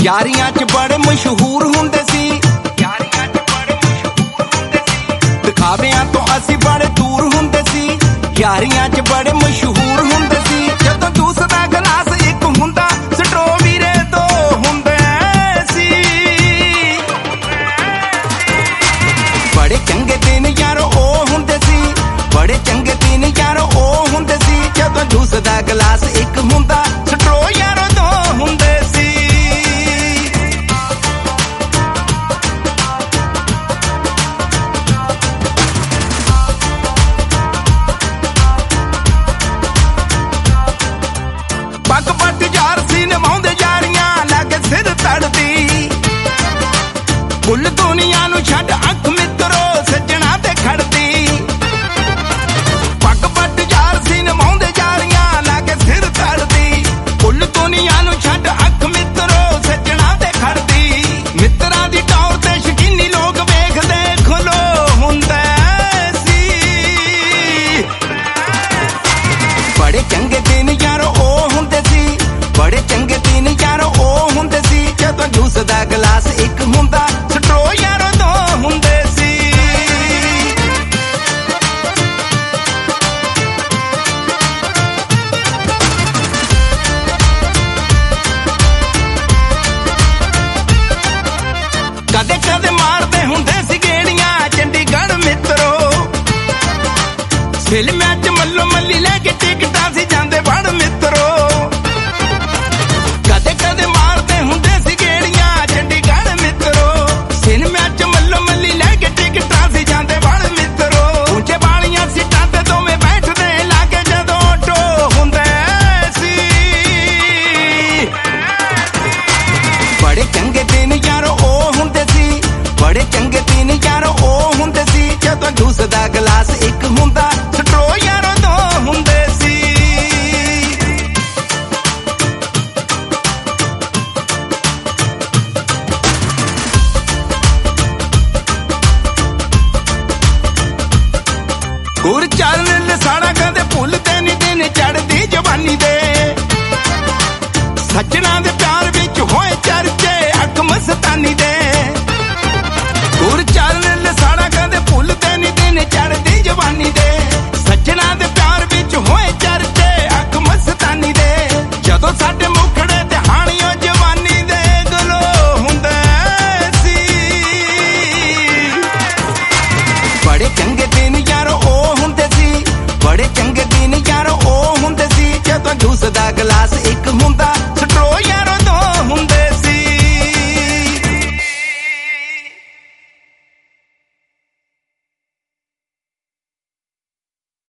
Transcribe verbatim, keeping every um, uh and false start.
यारियां च बड़े मशहूर हुंदे सी, यारियां च बड़े मशहूर हुंदे सी। दिखावियां तो असी बड़े दूर हुंदे सी, यारियां च बड़े मशहूर हुंदे सी। जदों जूस दा गिलास एक हुंदा, स्ट्रो वीरे दो हुंदे सी। बड़े चंगे दिन यारो ओ हुंदे सी, बड़े चंगे दिन यारो ओ हुंदे सी। जदों जूस दा गिलास एक हुंदा, स्ट्रो यारो दो हुंदे सी। पग पट यार सी निभाउंदे यारियां लागे सिर तड़दी, कुल दुनिया नू छड्ड अख मित्रो सज्जणा ते खड़दी। पग पट यार सी निभाउंदे यारियां लागे सिर तड़दी, कुल दुनिया नू छड्ड अख मित्रो सज्जणा ते खड़दी। मित्रा दी टौर ते शकीनी लोग वेखदे खुलो हुंदे सी। बड़े चंगे दिन यारो ओ हुंदे सी, बड़े चंगे दिन यारो ओ हुंदे सी। जदों जूस दा गिलास एक हुंदा, स्ट्रो यारो दो हुंदे सी। कदे कदे मारदे हुंदे सी गेड़ियां चंडीगढ़ मित्रो, फिल्मां च मल्लो मल्ली लेके टिकटां सी जांदे बड़ मित्रो। कदे कदे मारदे हुंदे सी गेड़ियां चंडीगढ़ मित्रो, फिल्मां च मल्लो मल्ली लेके टिकटां सी जांदे बड़ मित्रो। ऊंचे बालियां सीटां ते दोवें बैठदे लागे जदों टो हुंदे सी। बड़े चंगे दिन यारो ओ हुंदे सी, बड़े चंगे दिन यारो ओ हुंदे सी। जदों जूस दा गिलास एक हुंदा, स्ट्रो यारो दो हुंदे सी। गुर चरण लसाड़ा कदे भुलदे नी दिन चढ़दी जवानी दे, सज्जणा दे प्यार विच होए चर्चे अख मस्तानी दे। गुर चरण लसाड़ा कदे भुलदे नी दिन चढ़दी जवानी दे, सज्जणा दे प्यार विच होए चर्चे अख मस्तानी दे। जदों साडे मुखड़े ते हाणियों जवानी दे गलो हुंदे सी। बड़े चंगे दिन यारो ओ हुंदे सी, बड़े चंगे दिन यारो ओ हुंदे सी। जदों जूस दा गिलास